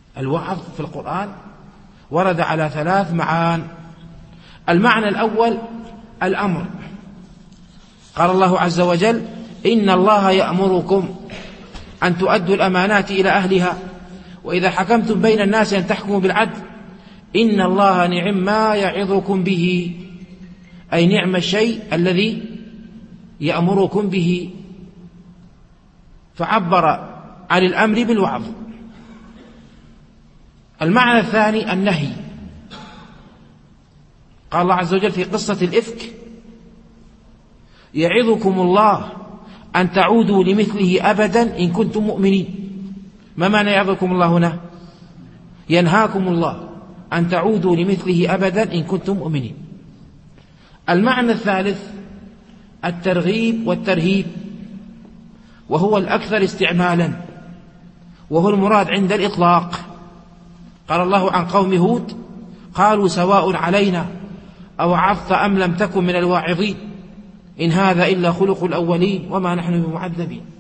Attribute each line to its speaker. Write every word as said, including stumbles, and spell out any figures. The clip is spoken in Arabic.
Speaker 1: الوعظ في القرآن ورد على ثلاث معان. المعنى الأول الأمر، قال الله عز وجل: إن الله يأمركم أن تؤدوا الأمانات إلى أهلها وإذا حكمتم بين الناس أن تحكموا بالعدل إن الله نعم ما يعظكم به، أي نعم الشيء الذي يأمركم به، فعبر عن الأمر بالوعظ. المعنى الثاني النهي، قال الله عز وجل في قصة الإفك: يعظكم الله أن تعودوا لمثله أبدا إن كنتم مؤمنين. ما معنى يعظكم الله هنا؟ ينهاكم الله أن تعودوا لمثله أبدا إن كنتم مؤمنين. المعنى الثالث الترغيب والترهيب، وهو الأكثر استعمالا، وهو المراد عند الإطلاق. قال الله عن قوم هود: قالوا سواء علينا أوعظت أم لم تكن من الواعظين إن هذا إلا خلق الأولين وما نحن بمعذبين.